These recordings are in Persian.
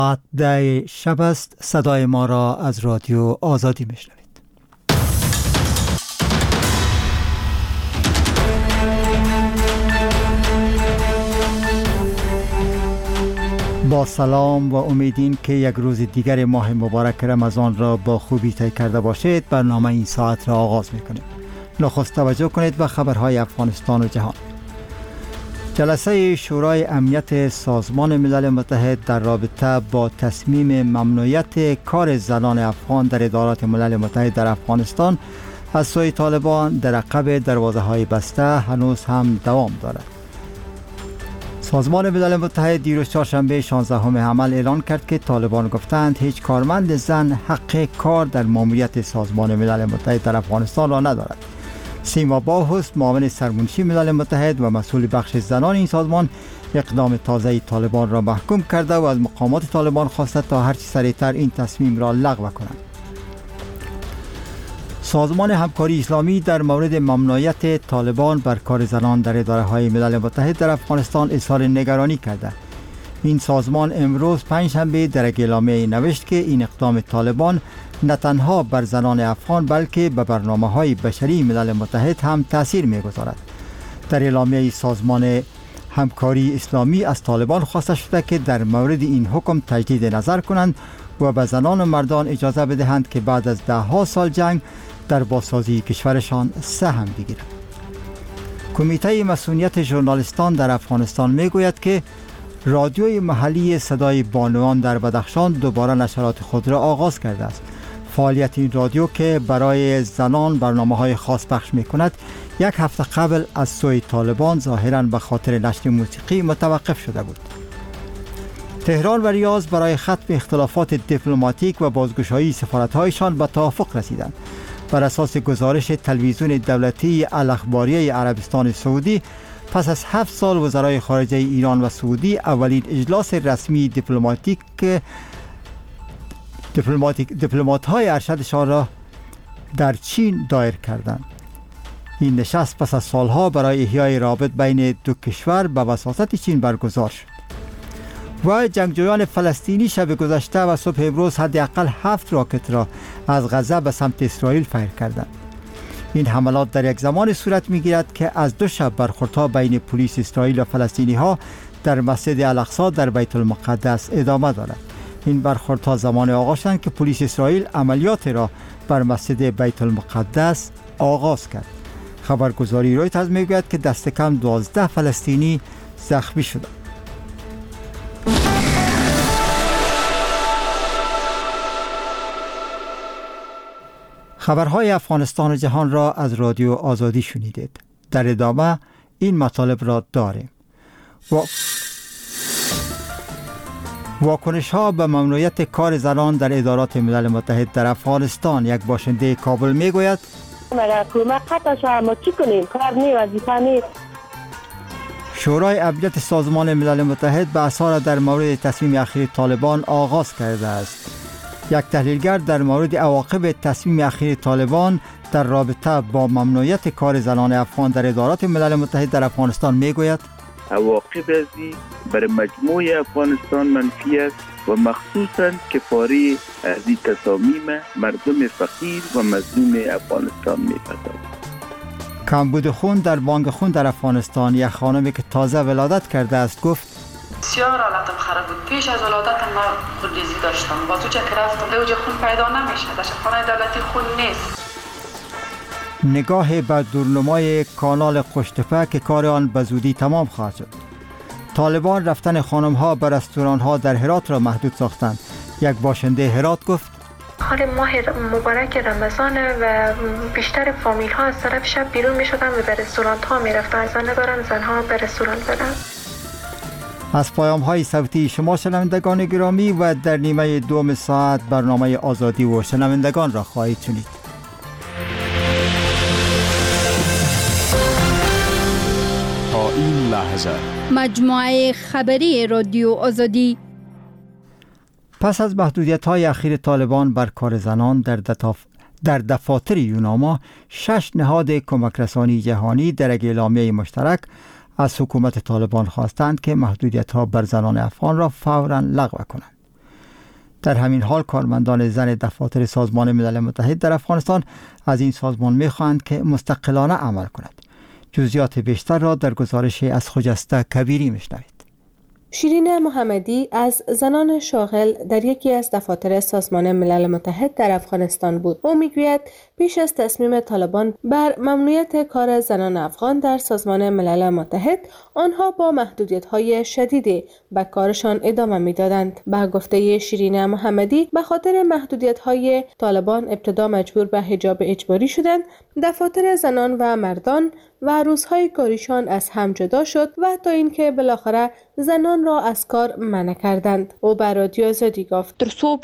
ده شب است. صدای ما را از رادیو آزادی میشنوید. با سلام و امیدین که یک روز دیگر ماه مبارک رمضان را با خوبی طی کرده باشید. برنامه این ساعت را آغاز میکنیم. نخست توجه کنید به خبرهای افغانستان و جهان. جلسه شورای امنیت سازمان ملل متحد در رابطه با تصمیم ممنوعیت کار زنان افغان در ادارات ملل متحد در افغانستان از سوی طالبان در عقب دروازه‌های بسته هنوز هم دوام دارد. سازمان ملل متحد دیروز چهارشنبه 16 حمل اعلان کرد که طالبان گفتند هیچ کارمند زن حق کار در ماموریت سازمان ملل متحد در افغانستان را ندارد. سیما باهوس، معاون سرمنشی ملل متحد و مسئول بخش زنان این سازمان، اقدام تازه طالبان را محکوم کرده و از مقامات طالبان خواسته تا هرچه سریعتر این تصمیم را لغو کنند. سازمان همکاری اسلامی در مورد ممنوعیت طالبان بر کار زنان در اداره‌های ملل متحد در افغانستان اظهار نگرانی کرده. این سازمان امروز پنجشنبه در یک اعلامیه نوشت که این اقدام طالبان نه تنها بر زنان افغان بلکه به برنامه‌های بشری ملل متحد هم تأثیر می‌گذارد. در اعلامیه سازمان همکاری اسلامی از طالبان خواسته شده که در مورد این حکم تجدید نظر کنند و به زنان و مردان اجازه بدهند که بعد از ده‌ها سال جنگ در بازسازی کشورشان سهم بگیرند. کمیته مسئولیت ژورنالیستان در افغانستان میگوید که رادیوی محلی صدای بانوان در بدخشان دوباره نشرات خود را آغاز کرده است. فعالیت این رادیو که برای زنان برنامه‌های خاص پخش می‌کند، یک هفته قبل از سوی طالبان ظاهراً به خاطر نشر موسیقی متوقف شده بود. تهران و ریاض برای ختم اختلافات دیپلماتیک و بازگشایی سفارت‌هایشان به توافق رسیدند. بر اساس گزارش تلویزیون دولتی الاخباریه عربستان سعودی، پس از 7 سال وزرای خارجه ایران و سعودی اولین اجلاس رسمی دیپلمات‌های ارشدشان را در چین دایر کردند. این نشست پس از سالها برای احیای رابط بین دو کشور به وساطت چین برگزار شد. و جنگجویان فلسطینی شب گذشته و صبح امروز حداقل 7 راکت را از غزه به سمت اسرائیل فیر کردند. این حملات در یک زمان صورت می‌گیرد که از 2 شب برخوردها بین پلیس اسرائیل و فلسطینی‌ها در مسجد الاقصی در بیت المقدس ادامه دارد. این برخوردها زمان آغاز شدند که پلیس اسرائیل عملیات را بر مسجد بیت المقدس آغاز کرد. خبرگزاری رویترز میگوید که دست کم 12 فلسطینی زخمی شدند. خبرهای افغانستان و جهان را از رادیو آزادی شنیدید. در ادامه این مطالب را داریم. واکنش ها به ممنوعیت کار زنان در ادارات ملل متحد در افغانستان. یک باشنده کابل میگوید شورای امنیت سازمان ملل متحد بحث‌ها را در مورد تصمیم اخیر طالبان آغاز کرده است. یک تحلیلگر در مورد عواقب تصمیم اخیر طالبان در رابطه با ممنوعیت کار زنان افغان در ادارات ملل متحد در افغانستان میگوید عواقب ازی برای مجموع افغانستان منفی است و مخصوصاً که پاره از این تصامیم مردم فقیر و مظلوم افغانستان میپذیرد. کمبود خون در بانک خون در افغانستان. یک خانمی که تازه ولادت کرده است گفت بسیار حالتم خراب بود. پیش از ولادتم من خونریزی داشتم. با تو چه رفتم اوج خون پیدا نمیشه. در شفاخانه دولتی خون نیست. نگاه به دورنمای کانال قشتپه که کار آن به زودی تمام خواهد شد. طالبان رفتن خانم‌ها به رستوران‌ها در هرات را محدود ساختند. یک باشنده هرات گفت حال ماه مبارک رمضان و بیشتر فامیل ها از طرف شب بیرون می شدن و به رستوران ها می رفتن. زن ندارن زنها به رستوران برن. از پیام های صوتی شما شنوندگان گرامی و در نیمه دوم ساعت برنامه آزادی و شنوندگان را خواهید شنید. تا این لحظه مجموعه خبری رادیو آزادی. پس از محدودیت‌های اخیر طالبان بر کار زنان در دفاتر یوناما، 6 نهاد کمک رسانی جهانی در یک اعلامیه مشترک از حکومت طالبان خواستند که محدودیت‌ها بر زنان افغان را فوراً لغو کنند. در همین حال کارمندان زن دفاتر سازمان ملل متحد در افغانستان از این سازمان می‌خواهند که مستقلانه عمل کند. جزئیات بیشتر را در گزارش از خجسته کبیری میشنوید. شیرین محمدی از زنان شاغل در یکی از دفاتر سازمان ملل متحد در افغانستان بود. او میگوید پیش از تصمیم طالبان بر ممنوعیت کار زنان افغان در سازمان ملل متحد، آنها با محدودیت‌های شدیدی به کارشان ادامه می‌دادند. به گفته شیرین محمدی، به خاطر محدودیت‌های طالبان ابتدا مجبور به حجاب اجباری شدند، دفاتر زنان و مردان و روزهای کاریشان از هم جدا شد و تا اینکه بالاخره زنان را از کار منع کردند. او به رادیو آزادی گفت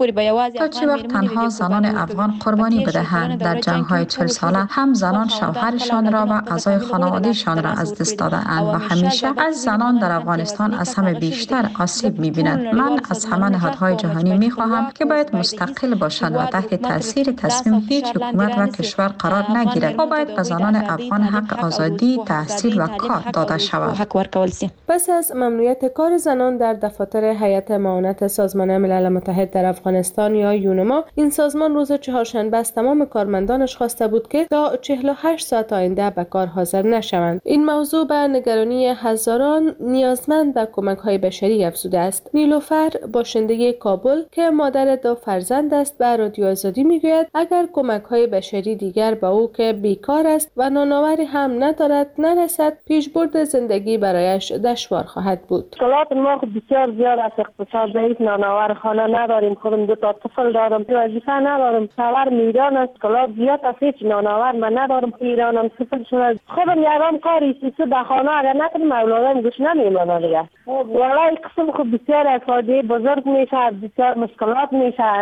تا چه وقت تنها زنان افغان قربانی بدهند؟ در جنگ‌های 40 ساله هم زنان شوهرشان را و اعضای خانواده‌شان را از دست داده‌اند و همیشه از زنان در افغانستان از همه بیشتر آسیب می‌بینند. من از همه نهادهای جهانی می‌خواهم که باید مستقل باشند و تحت تاثیر تصمیم هیچ حکومت و کشور قرار نگیرد و باید به زنان افغان حق آزادی، تحصیل و کار داده شود. پس از ممنوعیت کار زنان در دفاتر هیئت معاونت سازمان ملل متحد در افغانستان یا یونما، این سازمان روز چهارشنبه از تمام کارمندانش خواسته بود که تا 48 ساعت آینده به کار حاضر نشوند. این موضوع به نگرانی هزاران نیازمند به کمک‌های بشری افزوده است. نیلوفر، باشنده کابل که مادر 2 فرزند است، به رادیو آزادی میگوید اگر کمک‌های بشری دیگر به او که بیکار است و نانآوری هم ندارد نرسد، پیشبرد زندگی برایش دشوار خواهد بود. مشکلات ما بسیار زیاد است. اقتصاد ضعیف، نانآور، خانه نداریم، خودم 2 تا طفل دارم، وظیفه ندارم، خبر میدان است. مشکلات زیاد است، هیچ نانآور من ندارم. ایرانم طفل شده، خودم یارم کاری سیسو در خانه اگر نکنم اولادم گوش نمیمونه دیگه. والله قسم خود بسیار افرادی بزرگ میشه، بسیار مشکلات میشه.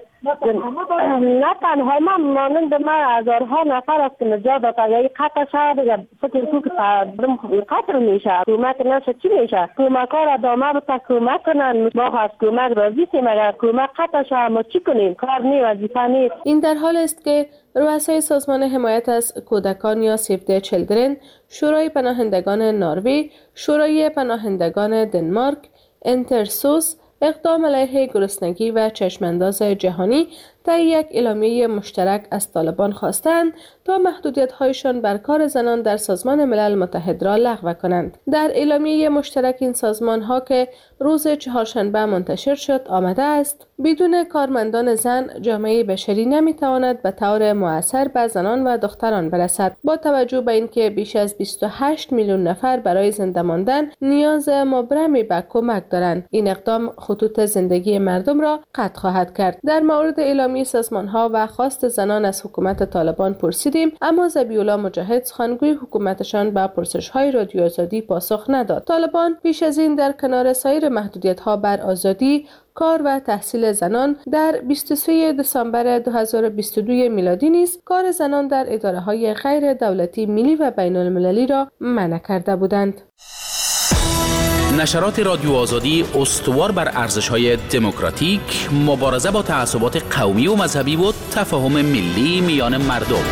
نه تنها من مانند من هزارها نفر است که نجات داده یا قطع شد دیگه. فکر تو که قطع میشه، کمک نشه چی میشه؟ کمک ها را ادامه بتا کمک کنن. ما از کمک راضی سیم، اگر کمک قطع شد ما چی کنیم؟ کار نی، وظیفه نیست. این در حال است که رؤسای سازمان حمایت از کودکان یا سیو د چیلدرن، شورای پناهندگان نروژ، شورای پناهندگان دنمارک، انترسوس، اقدام علیه گرسنگی و چشمانداز جهانی طی یک اعلامیه مشترک از طالبان خواستند تا محدودیت‌هایشان بر کار زنان در سازمان ملل متحد را لغو کنند. در اعلامیه مشترک این سازمان‌ها که روز چهارشنبه منتشر شد آمده است: بدون کارمندان زن، جامعه بشری نمی‌تواند به طور مؤثر به زنان و دختران برسد. با توجه به اینکه بیش از 28 میلیون نفر برای زنده ماندن نیاز مبرمی به کمک دارند، این اقدام خطوط زندگی مردم را قطع خواهد کرد. در مورد اعلامیه سازمان‌ها و خواست زنان از حکومت طالبان پرسیدیم، اما ذبیح‌الله مجاهد، سخنگوی حکومتشان، به پرسش‌های رادیو آزادی پاسخ نداد. طالبان پیش از این در کنار سایر محدودیت‌ها بر آزادی کار و تحصیل زنان در 23 دسامبر 2022 میلادی نیز کار زنان در اداره‌های غیر دولتی ملی و بین‌المللی را منع کرده بودند. نشرات رادیو آزادی استوار بر ارزش‌های دموکراتیک، مبارزه با تعصبات قومی و مذهبی و تفاهم ملی میان مردم.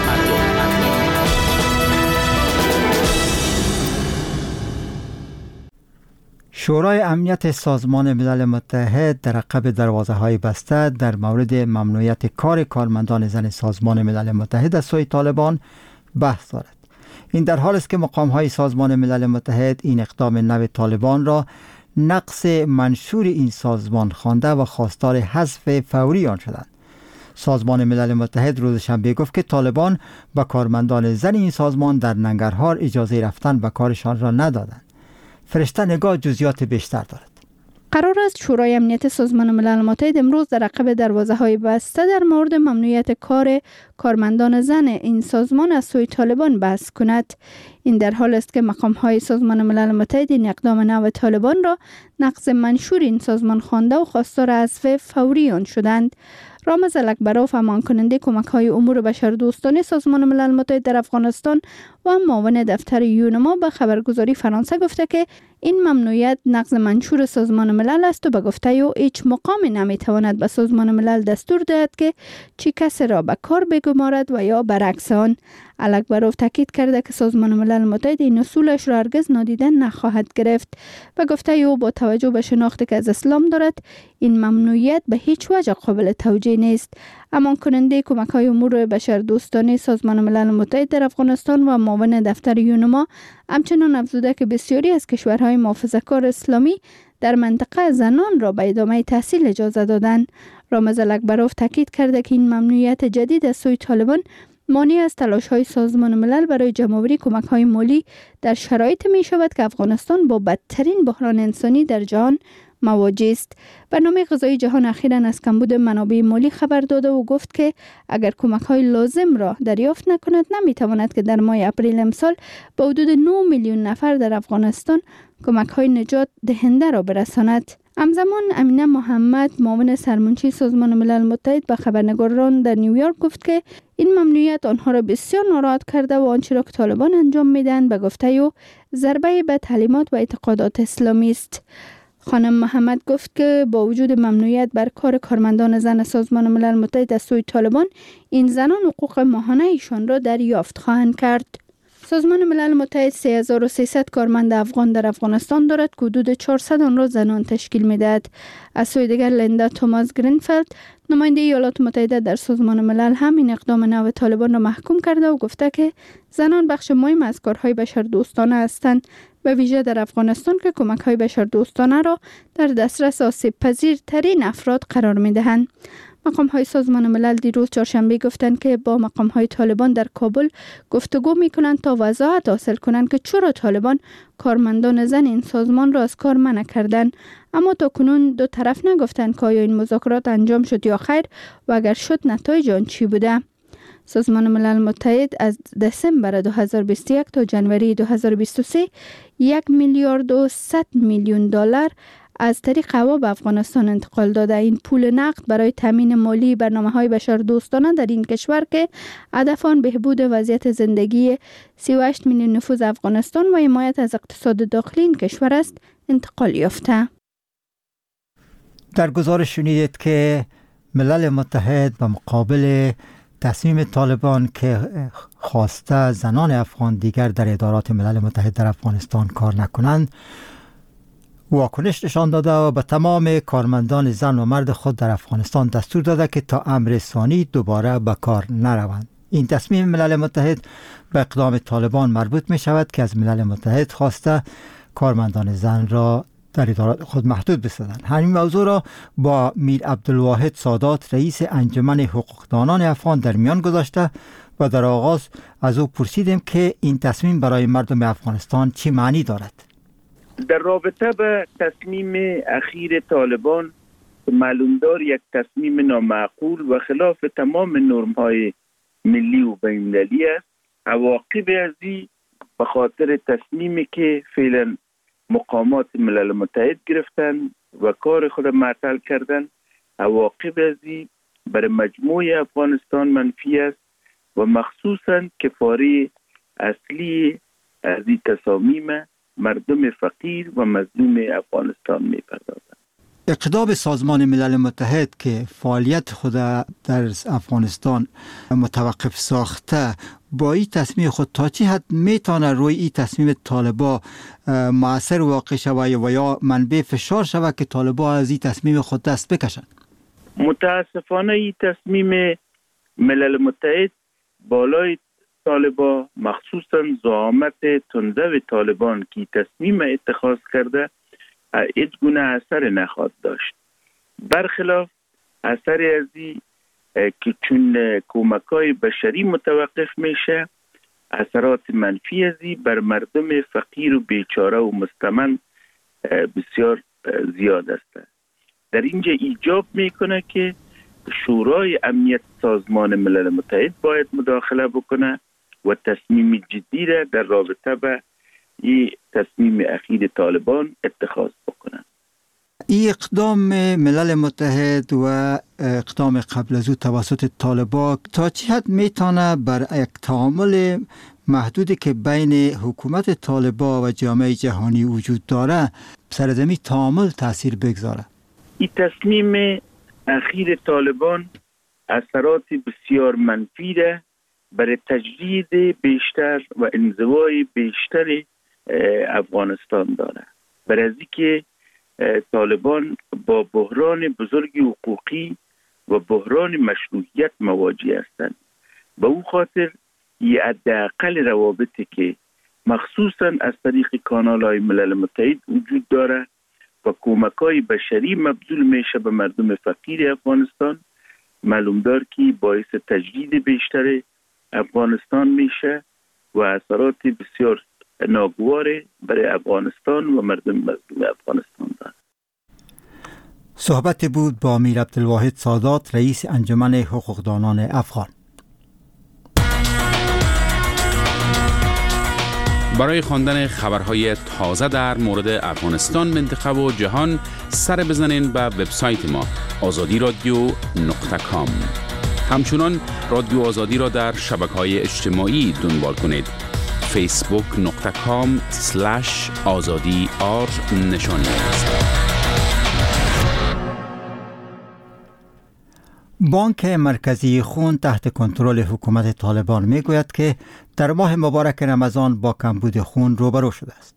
شورای امنیت سازمان ملل متحد در عقب دروازه‌های بسته در مورد ممنوعیت کار کارمندان زن سازمان ملل متحد از سوی طالبان بحث دارد. این در حال است که مقام‌های سازمان ملل متحد این اقدام نو طالبان را نقض منشور این سازمان خوانده و خواستار حذف فوری آن شدند. سازمان ملل متحد روز شنبه گفت که طالبان به کارمندان زن این سازمان در ننگرهار اجازه رفتن به کارشان را ندادند. فرشته نگاه جزئیات بیشتر دارد. قرار است شورای امنیت سازمان ملل متحد امروز در عقب دروازه‌های بسته در مورد ممنوعیت کار کارمندان زن این سازمان از سوی طالبان بحث کند. این در حال است که مقام‌های سازمان ملل متحد این اقدام نو طالبان را نقض منشور این سازمان خوانده و خواستار حذف فوری آن شدند. رامز الکبروف امان کننده کمک های امور بشردوستانه سازمان ملل متحد در افغانستان و معاون دفتر یونما به خبرگزاری فرانسه گفته که این ممنوعیت نقض منشور سازمان ملل است و به گفته او هیچ مقامی نمیتواند به سازمان ملل دستور دهد که چی کسی را به کار بگمارد و یا برعکس آن. الکبروف تاکید کرده که سازمان ملل متحد این اصولش را هرگز نادیده نخواهد گرفت. به گفته او با توجه به شناختی که از اسلام دارد این ممنوعیت به هیچ وجه قابل توجیه نیست. امان کننده کمک های امور بشردوستانه سازمان ملل متحد در افغانستان و معاون دفتر یونما همچنان افزوده که بسیاری از کشورهای محافظه‌کار اسلامی در منطقه زنان را به ادامه تحصیل اجازه دادند. رامز الکبروف تاکید کرده که این ممنوعیت جدید از سوی طالبان مانع از تلاش‌های سازمان ملل برای جمع‌آوری کمک‌های مالی در شرایط می‌شود که افغانستان با بدترین بحران انسانی در جهان مواجه است. برنامه غذایی جهان اخیراً از کمبود منابع مالی خبر داده و گفت که اگر کمک‌های لازم را دریافت نکند نمی‌تواند که در ماه اپریل امسال به حدود 9 میلیون نفر در افغانستان کمک‌های نجات دهنده را برساند. همزمان امینه محمد معاون سرمنشی سازمان ملل متحد به خبرنگاران در نیویورک گفت که این ممنوعیت آنها را بسیار ناراحت کرده و آنچه را که طالبان انجام میدهند به گفته او ضربه به تعلیمات و اعتقادات اسلامی است. خانم محمد گفت که با وجود ممنوعیت بر کار کارمندان زن سازمان ملل متحد از سوی طالبان، این زنان حقوق ماهانه ایشان را دریافت خواهند کرد. سازمان ملل متحد 3300 کارمند افغان در افغانستان دارد که حدود 400 آن را زنان تشکیل می‌دهد. از سوی دیگر لیندا توماس گرینفیلد نماینده ایالات متحده در سازمان ملل هم این اقدام نو طالبان را محکوم کرده و گفته که زنان بخش مهم از کارهای بشردوستانه هستند، به ویژه در افغانستان که کمک‌های بشردوستانه را در دسترس آسیب پذیرترین افراد قرار می‌دهند. مقام‌های سازمان ملل دیروز چهارشنبه گفتند که با مقام‌های طالبان در کابل گفتگو می‌کنند تا وضاحت حاصل کنند که چرا طالبان کارمندان زن این سازمان را از کار منع کردند، اما تا کنون دو طرف نگفتند که آیا این مذاکرات انجام شد یا خیر و اگر شد نتایج آن چی بوده. سازمان ملل متحد از دسامبر 2021 تا جنوری 2023 $1 میلیارد و 100 میلیون دلار از طریق هوا به افغانستان انتقال داده. این پول نقد برای تامین مالی برنامه‌های بشردوستانه در این کشور که هدف آن بهبود وضعیت زندگی 38 میلیون نفوذ افغانستان و حمایت از اقتصاد داخلی این کشور است انتقال یافته. در گزارش شنیدید که ملل متحد به مقابل تصمیم طالبان که خواسته زنان افغان دیگر در ادارات ملل متحد در افغانستان کار نکنند واکنش نشان داده و به تمام کارمندان زن و مرد خود در افغانستان دستور داده که تا امر ثانی دوباره به کار نروند. این تصمیم ملل متحد به اقدام طالبان مربوط می شود که از ملل متحد خواسته کارمندان زن را در ادارات خود محدود بسازند. همین موضوع را با میر عبدالواحد سادات رئیس انجمن حقوقدانان افغان در میان گذاشته و در آغاز از او پرسیدیم که این تصمیم برای مردم افغانستان چی معنی دارد. در رابطه به تصمیم اخیر طالبان معلومدار یک تصمیم نامعقول و خلاف تمام نرم‌های ملی و بین‌المللی است. عواقب از این به خاطر تصمیمی که فعلا مقامات ملل متحد گرفتن و کار خود معطل کردن، عواقب از این برای مجموع افغانستان منفی است و مخصوصاً کفاره اصلی از این تصامیم مردم فقیر و مظلوم افغانستان می‌پردازند. اقدام سازمان ملل متحد که فعالیت خود در افغانستان متوقف ساخته با این تصمیم خود تا چه حد میتونه روی این تصمیم طالبا مؤثر واقع شود و یا منبع فشار شود که طالبا از این تصمیم خود دست بکشند؟ متاسفانه این تصمیم ملل متحد بالای طالبا، مخصوصا زعامت تندرو طالبان که تصمیم اتخاذ کرده، هیچ گونه اثر نخواهد داشت. برخلاف اثر از این که چون کمک‌های بشری متوقف میشه، اثرات منفی از این بر مردم فقیر و بیچاره و مستمن بسیار زیاد است. در اینجا ایجاب میکنه که شورای امنیت سازمان ملل متحد باید مداخله بکنه و تصمیم جدی را در رابطه به این تصمیم اخیر طالبان اتخاذ بکنه. این اقدام ملل متحد و اقدام قبل از او توسط طالبان تا چه حد میتونه بر یک تعامل محدودی که بین حکومت طالبان و جامعه جهانی وجود داره سرزمین تعامل تاثیر بگذاره؟ این تصمیم اخیر طالبان اثرات بسیار منفی ده برای تجدید بیشتر و انزوای بیشتر افغانستان داره. برای از اینکه طالبان با بحران بزرگ حقوقی و بحران مشروعیت مواجه هستند. به او خاطر یه حداقل روابطی که مخصوصا از طریق کانال‌های ملل متحد وجود داره و کمک‌های بشری مبذول میشه به مردم فقیر افغانستان، معلوم دار که باعث تجدید بیشتر افغانستان میشه و اثرات بسیار ناگوار برای افغانستان و مردم مظلوم افغانستان دارد. صحبت بود با امیر عبدالواحد سادات، رئیس انجمن حقوقدانان افغان. برای خواندن خبرهای تازه در مورد افغانستان، منطقه و جهان سر بزنین به وبسایت ما azadi.radio.com. همچنان رادیو آزادی را در شبکه‌های اجتماعی دنبال کنید. facebook.com/azadi_r نشانی است. بانک مرکزی خون تحت کنترل حکومت طالبان میگوید که در ماه مبارک رمضان با کمبود خون روبرو شده است.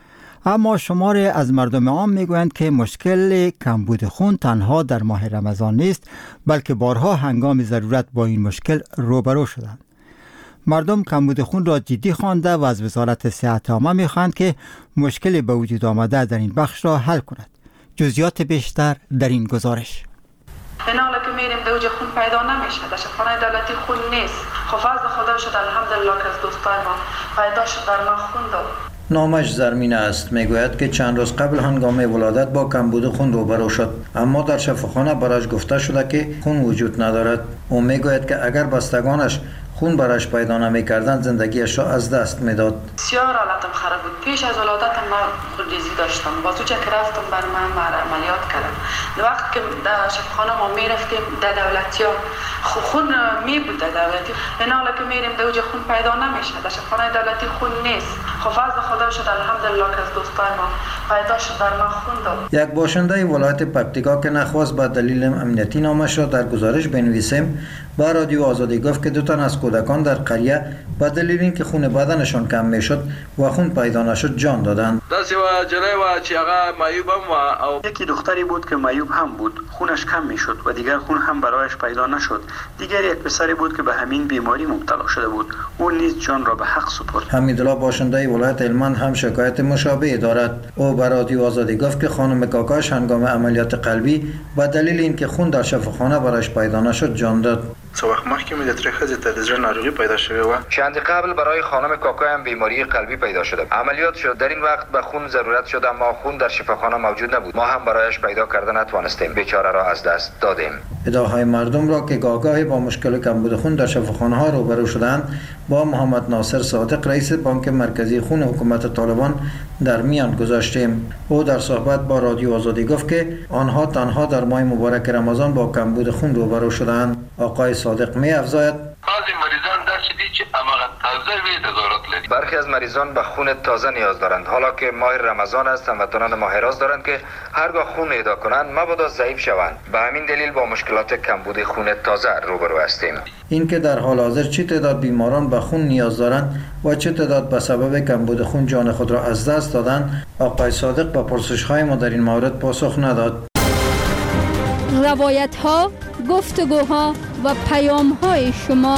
اما شماری از مردم عام میگویند که مشکل کمبود خون تنها در ماه رمضان نیست، بلکه بارها هنگام ضرورت با این مشکل روبرو شدند. مردم کمبود خون را جدی خوانده و از وزارت صحت عامه میخواهند که مشکل به وجود آمده در این بخش را حل کند. جزئیات بیشتر در این گزارش. این حالا که میریم دوج خون پیدا نمیشه، در شفاخانه دولتی خون نیست. خب فضل خدا شد الحمدلله که از دوستای ما پیدا شد در ما خون داد. نامش زرمینه است. میگوید که چند روز قبل هنگام ولادت با کمبود خون روبرو شد، اما در شفاخانه برایش گفته شده که خون وجود ندارد. او میگوید که اگر بستگانش خون برایش پیدا نمی‌کردند زندگیش را از دست میداد. بسیار حالتم خراب بود. پیش از ولادت من خونریزی داشتم. بازو چه رفتم بر من عملیات کردم. وقت که در شفاخانه ما میرفتیم در دولتیا خون می بود در دولتی. این حالا که میریم دوج خون پیدا نمیشه. در شفاخانه دولتی خون نیست. خب فضل خدا شد الحمدلله که از دوستای ما پیدا شد در ما خون داد. یک باشنده ولایت پکتیکا که نخواست به دلیل امنیتی نامش را در گزارش بنویسیم، با رادیو آزادی گفت که 2 تن از کودکان در قریه به دلیل اینکه خون بدنشان کم میشد و خون پیدا نشد جان دادند. داسی و جلای و چی آقا معیوب هم و یکی دختری بود که معیوب هم بود، خونش کم میشد و دیگر خون هم برایش پیدا نشد. دیگر یک پسری بود که به همین بیماری مبتلا شده بود، او نیز جان را به حق سپرد. حمیدالله باشنده ولایت هلمند هم شکایت مشابه دارد. او به رادیو آزادی گفت که خانم کاکاش هنگام عملیات قلبی به دلیل اینکه خون در شفاخانه برایش پیدا نشد جان داد. څو وخت مخکې مې د ترې ښځې ته د زړه ناروغي پیدا شوې وه. چند قبل برای خانم کاکا هم بیماری قلبی پیدا شده. عملیات شد. در این وقت به خون ضرورت شد، اما خون در شفاخانه موجود نبود. ما هم برایش پیدا کردن نتوانستیم. بیچاره را از دست دادیم. ادعاهای مردم را که گاهگاهی با مشکل کمبود خون در شفاخانه ها روبرو شدند با محمد ناصر صادق رئیس بانک مرکزی خون حکومت طالبان در میان گذاشتیم. او در صحبت با رادیو آزادی گفت که آنها تنها در ماه مبارک رمضان با کمبود خون روبرو شدند. آقای صادق می افزاید بعضی مریضان داشتی که اماغت تازه وی دارد لدی. برخی از مریضان به خون تازه نیاز دارند. حالا که ماه رمضان است، هموطنان ماه راست دارند که هرگاه خون اهدا کنند مبادا ضعیف شوند. به همین دلیل با مشکلات کمبود خون تازه روبرو هستیم. این که در حال حاضر چه تعداد بیماران به خون نیاز دارند و چه تعداد به سبب کمبود خون جان خود را از دست دادند، آقای صادق به پرسش‌های ما در این مورد پاسخ نداد. روایت‌ها، گفتگوها و پیام‌های شما.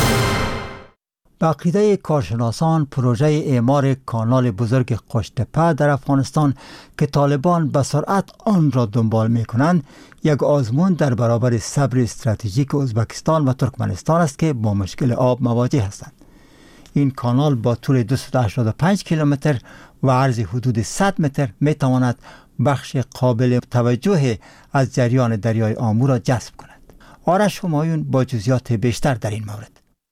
به عقیده کارشناسان پروژه اعمار کانال بزرگ قشتپه در افغانستان که طالبان به سرعت آن را دنبال می‌کنند یک آزمون در برابر صبر استراتژیک ازبکستان و ترکمنستان است که با مشکل آب مواجه هستند. این کانال با طول 285 کیلومتر و عرض حدود 100 متر می‌تواند بخش قابل توجه از جریان دریای آمو را جذب کند. آرش همایون با جزئیات بیشتر در این مورد.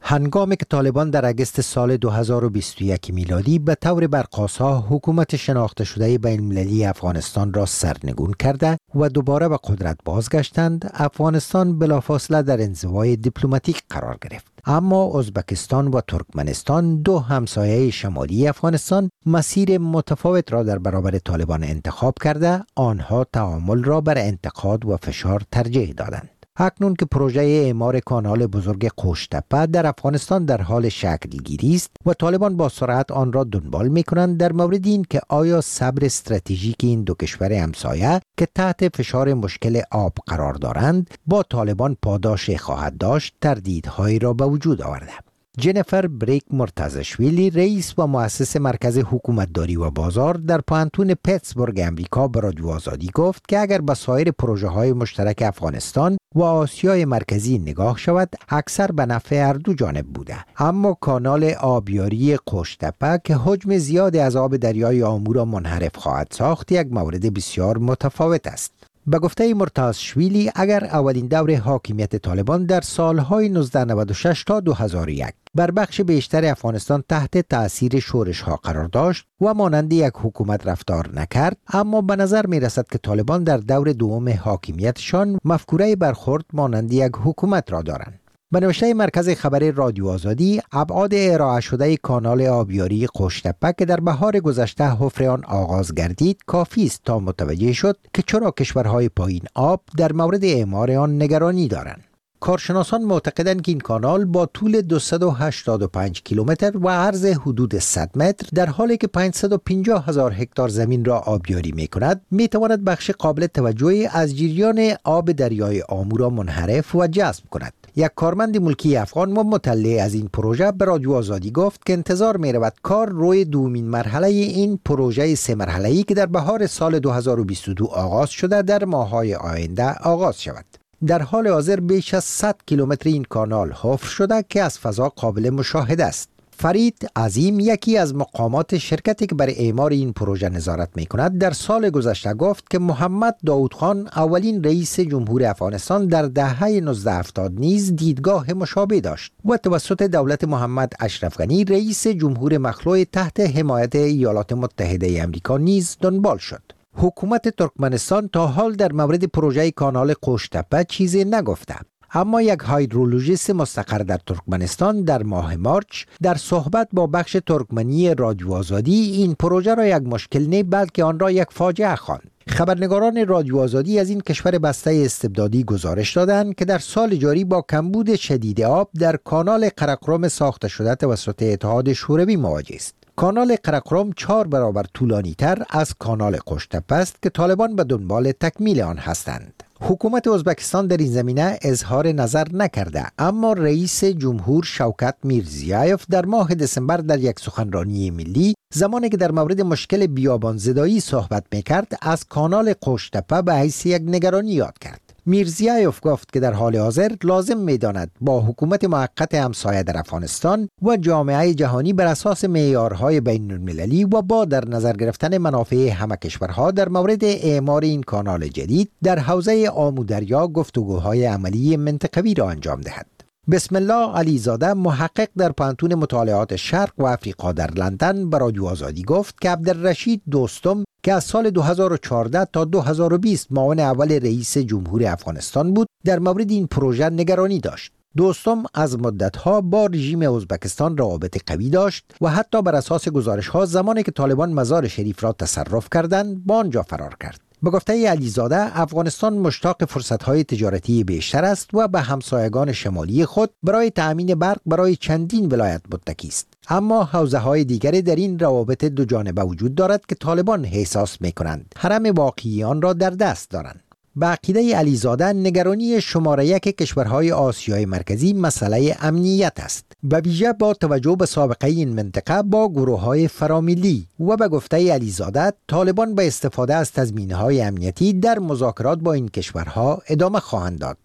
هنگامی که طالبان در اگست سال 2021 میلادی به طور برقاسا حکومت شناخته شده بین المللی افغانستان را سرنگون کرده و دوباره به قدرت بازگشتند، افغانستان بلافاصله در انزوای دیپلماتیک قرار گرفت. اما ازبکستان و ترکمنستان، دو همسایه شمالی افغانستان، مسیر متفاوت را در برابر طالبان انتخاب کرده، آنها تعامل را بر انتقاد و فشار ترجیح دادند. اکنون که پروژه اعمار کانال بزرگ قوشتپه در افغانستان در حال شکل گیری است و طالبان با سرعت آن را دنبال می‌کنند، در مورد این که آیا صبر استراتژیک این دو کشور همسایه که تحت فشار مشکل آب قرار دارند با طالبان پاداش خواهد داشت، تردیدهایی را به وجود آورده. جنیفر بریک مرتضشویلی، رئیس و مؤسس مرکز حکومتداری و بازار در پوهنتون پیتسبورگ امریکا، به رادیو آزادی گفت که اگر به سایر پروژه‌های مشترک افغانستان و آسیای مرکزی نگاه شود، اکثر به نفع هر دو جانب بوده، اما کانال آبیاری قوشتپه که حجم زیادی از آب دریای آمو را منحرف خواهد ساخت، یک مورد بسیار متفاوت است. به گفته مرتضشویلی، اگر اولین دور حاکمیت طالبان در سالهای 1996 تا 2001 بر بخش بیشتر افغانستان تحت تأثیر شورش‌ها قرار داشت و مانند یک حکومت رفتار نکرد، اما به نظر می رسد که طالبان در دور دوم حاکمیتشان مفکوره برخورد مانند یک حکومت را دارند. به نوشته مرکز خبری رادیو آزادی، ابعاد ارائه شده کانال آبیاری قوشتپه که در بهار گذشته حفر آن آغاز گردید کافی است تا متوجه شد که چرا کشورهای پایین آب در مورد اعمار آن نگرانی دارند. کارشناسان معتقدند که این کانال با طول 285 کیلومتر و عرض حدود 100 متر در حالی که 550,000 هکتار زمین را آبیاری می کند، می تواند بخش قابل توجهی از جریان آب دریای آمو را منحرف و جذب کند. یک کارمند ملکی افغان و مطلع از این پروژه به رادیو آزادی گفت که انتظار می رود کار روی دومین مرحله این پروژه 3 مرحله‌ای که در بهار سال 2022 آغاز شده در ماه‌های آینده آغاز شود. در حال حاضر بیش از 100 کیلومتر این کانال حفر شده که از فضا قابل مشاهده است. فرید عظیم، یکی از مقامات شرکتی که بر اعمار این پروژه نظارت می کند، در سال گذشته گفت که محمد داود خان، اولین رئیس جمهور افغانستان، در دهه 1970 نیز دیدگاه مشابه داشت و توسط دولت محمد اشرف غنی، رئیس جمهور مخلوع تحت حمایت ایالات متحده آمریکا، نیز دنبال شد. حکومت ترکمنستان تا حال در مورد پروژه کانال قوشتپه چیزی نگفته، اما یک هایدرولوژیست مستقر در ترکمنستان در ماه مارچ در صحبت با بخش ترکمنی رادیو آزادی این پروژه را یک مشکل نه بلکه آن را یک فاجعه خواند. خبرنگاران رادیو آزادی از این کشور بسته استبدادی گزارش دادند که در سال جاری با کمبود شدید آب در کانال قرقرم ساخته شده توسط اتحاد شوروی مواجه است. کانال قرقرم 4 برابر طولانی تر از کانال قوشتپه است که طالبان به دنبال تکمیل آن هستند. حکومت ازبکستان در این زمینه اظهار نظر نکرده، اما رئیس جمهور شوکت میرزیایف در ماه دسامبر در یک سخنرانی ملی زمانی که در مورد مشکل بیابان زدایی صحبت میکرد، از کانال قوشتپه به حیث یک نگرانی یاد کرد. میرزیایف گفت که در حال حاضر لازم می‌داند با حکومت موقت همسایه در افغانستان و جامعه جهانی بر اساس معیارهای بین‌المللی و با در نظر گرفتن منافع همه کشورها در مورد اعمار این کانال جدید در حوزه آمو دریا گفتگوهای عملی منطقوی را انجام دهد. بسم الله علیزاده، محقق در پوهنتون مطالعات شرق و افریقا در لندن، به رادیو آزادی گفت که عبدالرشید دوستم که از سال 2014 تا 2020 معاون اول رئیس جمهور افغانستان بود، در مورد این پروژه نگرانی داشت. دوستم از مدتها با رژیم ازبکستان روابط قوی داشت و حتی بر اساس گزارش‌ها زمانی که طالبان مزار شریف را تصرف کردند با آنجا فرار کرد. به گفته علیزاده، افغانستان مشتاق فرصت‌های تجارتی بیشتر است و به همسایگان شمالی خود برای تأمین برق برای چندین ولایت متکی است. اما حوزه‌های دیگری در این روابط دو جانبه وجود دارد که طالبان احساس می‌کنند حرم واقعی آن را در دست دارند. به عقیده علیزاده، نگرانی شماره یک کشورهای آسیای مرکزی مسئله امنیت است، به ویژه با توجه به سابقه این منطقه با گروه‌های فرامیلی، و به گفته علیزاده طالبان به استفاده از تضمین‌های امنیتی در مذاکرات با این کشورها ادامه خواهند داد.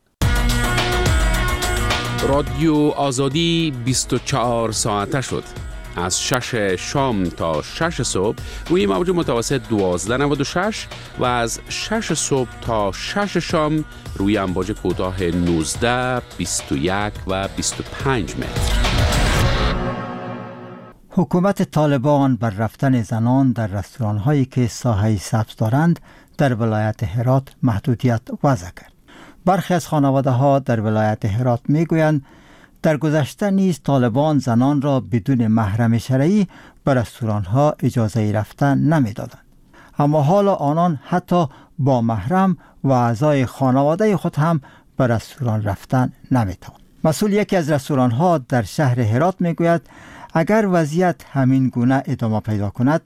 رادیو آزادی 24 ساعته شد. از 6 شام تا 6 صبح روی موج متوسط 1296 و از 6 صبح تا 6 شام روی امواج کوتاه 19، 21 و 25 متر. حکومت طالبان بر رفتن زنان در رستوران هایی که ساحه سبز دارند در ولایت هرات محدودیت وضع کرد. برخی از خانواده ها در ولایت هرات می گویند در گذشته نیز طالبان زنان را بدون محرم شرعی به رستوران ها اجازه رفتن نمی دادند. اما حالا آنان حتی با محرم و اعضای خانواده خود هم به رستوران رفتن نمی توانند. مسئول یکی از رستوران ها در شهر هرات می گوید اگر وضعیت همین گونه ادامه پیدا کند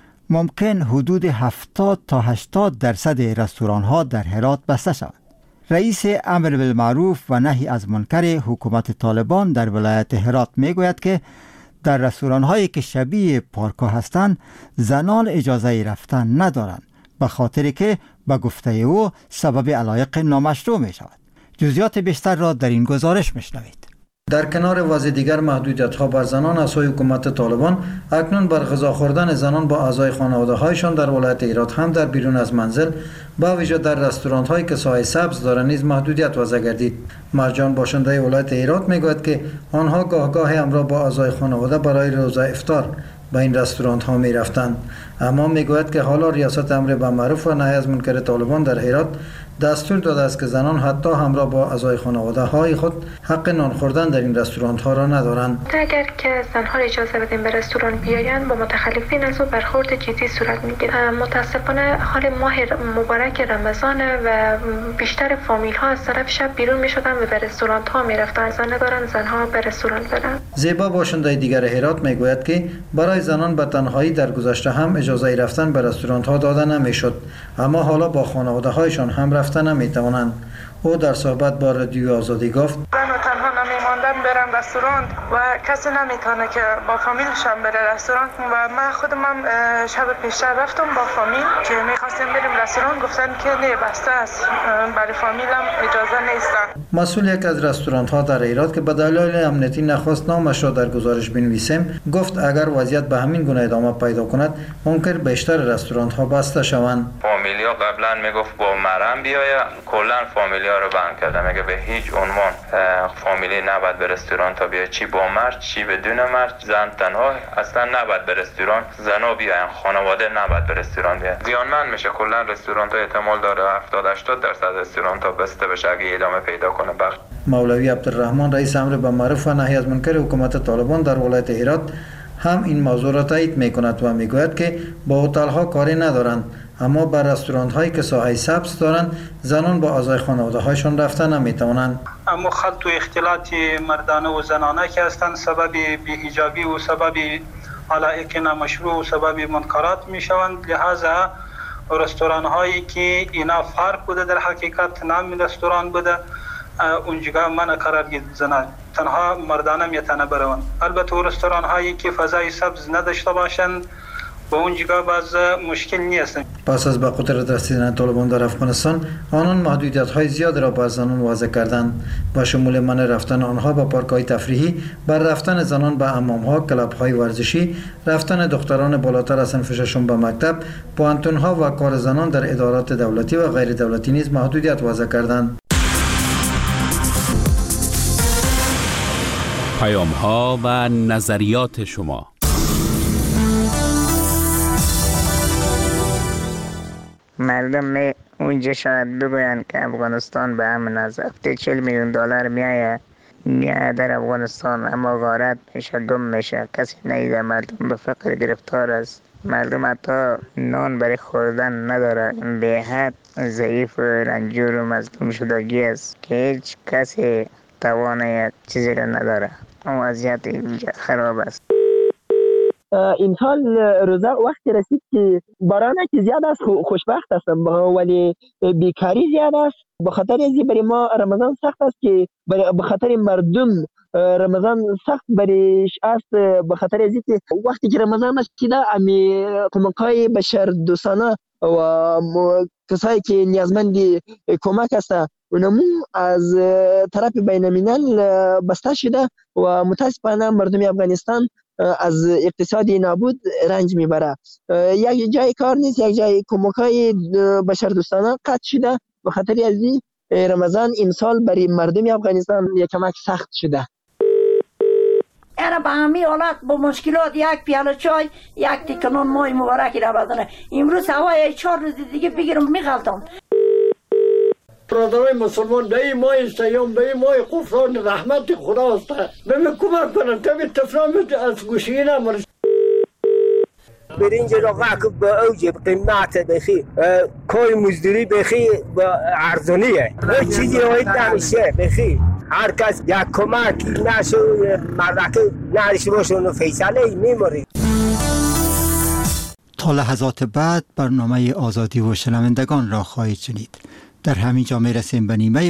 ممکن حدود 70 تا 80% رستوران ها در هرات بسته شود. رئیس امر بالمعروف و نهی از منکر حکومت طالبان در ولایت هرات می گوید که در رستوران هایی که شبیه پارک‌ها هستند زنان اجازه رفتن ندارند به خاطر که به گفته او سبب علایق نامشروع می شود. جزئیات بیشتر را در این گزارش میشنوید. در کنار وضع دیگر محدودیت‌ها بر زنان از سوی حکومت طالبان، اکنون بر غذا خوردن زنان با اعضای خانواده‌هایشان در ولایت هرات هم در بیرون از منزل با ویژه در رستوران‌هایی که سایه سبز دارند نیز محدودیت وضع گردید. مرجان باشنده ولایت هرات میگوید که آنها گاه همراه با اعضای خانواده برای روزه افطار به این رستوران‌ها می‌رفتند، اما میگوید که حالا ریاست امر بالمعروف و نهی از منکر طالبان در هرات دستور داده است که زنان حتی همراه با اعضای خانواده های خود حق نان خوردن در این رستوران ها را ندارند. اگر که زنها اجازه بدیم به رستوران بیایند با متخلفین از او برخورد جدی صورت میگیرد. متاسفانه حال ماه مبارک رمضان و بیشتر فامیل ها از طرف شب بیرون می شدن و به رستوران ها می رفتن. ندارن زنها به رستوران برن. زیبا باشنده دیگر هرات میگوید که برای زنان به تنهایی در گذشته هم اجازه رفتن به رستوران ها داده نمیشد، اما حالا با خانواده هایشان هم رفتن نمیتوانند. او در صحبت با رادیو آزادی گفت زن و تنها نمیماندن برن رستوران و کسی نمیتونه که با فامیلشان بره رستوران و من خودم شب پیشتر رفتم با فامیل که میخواستیم بریم رستوران، گفتن که نه بسته است، برای فامیلم اجازه نیستن. مسئول یک از رستوران ها در هرات که به دلایل امنیتی نخواست نامش را در گزارش بنویسیم گفت اگر وضعیت به همین گونه ادامه پیدا کند ممکن بیشتر رستوران ها بسته شوند. فامیلیا قبلا میگفت با مرم بیاید، کلا فامیلیا رو بند کرده، میگه به هیچ عنوان فامیلی نباید به رستوران تا بیاد، چی با مرد چی بدون مرد، زن تنها اصلا نباید به رستوران، زنا بیاین، خانواده نباید به رستوران بیاین. زیانمند میشه کلا رستوران ها، احتمال داره 70-80% رستوران ها بسته بشه اگه ادامه پیدا کنه. بخش مولوی عبدالرحمن رئیس امر بالمعروف و نهی از منکر حکومت طالبان در ولایت هرات هم این موضوع را تایید میکند و میگوید که با هتل ها کاری ندارند، اما بر رستوران هایی که ساحه سبز دارند زنان با اعضای خانواده هایشان رفتن نمیتوانند. اما خلط و اختلاط مردانه و زنانه که هستند سبب بی‌حجابی و سبب علایق نامشروع و سبب منکرات میشوند. لحاظا رستوران هایی که اینا فرق بوده در حقیقت نام رستوران بوده اونجا من قرار گرفتن، تنها مردانه میتونه بروند. البته رستوران هایی که فضای سبز نداشته باشند با اونجا باز مشکل نیست. پس از به قدرت رسیدن طالبان در افغانستان آنان محدودیت های زیاد را بر زنان وضع کردند با شمول منع رفتن آنها به پارک های تفریحی، بر رفتن زنان به حمام ها، کلاب های ورزشی، رفتن دختران بالاتر از صنف ششم به مکتب، پوانتون ها و کار زنان در ادارات دولتی و غیر دولتی نیز محدودیت وضع کردند. پیام ها و نظریات شما. مردم اونجا شاید بگویند که افغانستان به امن است. هفته 40 میلیون دلار میایه در افغانستان، اما غارت میشه، گم میشه، کسی ندیده. مردم به فقر گرفتار است، مردم حتی نان برای خوردن نداره، به حد ضعیف و رنجور و مظلوم شدگی است که هیچ کسی توان چیزی را نداره. وضعیت اینجا خراب است. این سال روزه وقتی رسید که باران که زیاد است، خوشبخت هستم، ولی بیکاری زیاد است. به خاطر ازی برای ما رمضان سخت است که به خاطر مردم رمضان سخت بریش است. به خاطر ازی که وقتی که رمضان رسیده امی کمک‌های بشر دوستانه و کسایی که نیازمند کمک هستند اونمو از طرف بین الملل بسته شده و متاسفانه مردم افغانستان از اقتصادی نابود رنج میبره. یک جای کار نیست، یک جای کمک‌های بشر دوستانه قطع شده. به خاطر از این رمضان امسال برای مردم افغانستان یک کمک سخت شده. اینا به همین حالت با مشکلات یک پیاله چای یک تکنون مای مبارکی را بدنه. امروز هوای 4 روز دیگه بگیرم میغلطم. برادرای مسلمان دایی مای سیام دایی مای غفران رحمت خداست. بهم کمک کنن تا به تفرامت از گوشی نمرس. برنج را که با اوج قیمت بخی کوی مزدوری بخی با ارزانیه هیچ چیزی هایت نمیشه بخی هر کس یک کمک نشو مردک نرش باشون و فیصله میموری. تا لحظات بعد برنامه آزادی و شنوندگان را خواهید شنید. در همین جا میرسیم به نیمه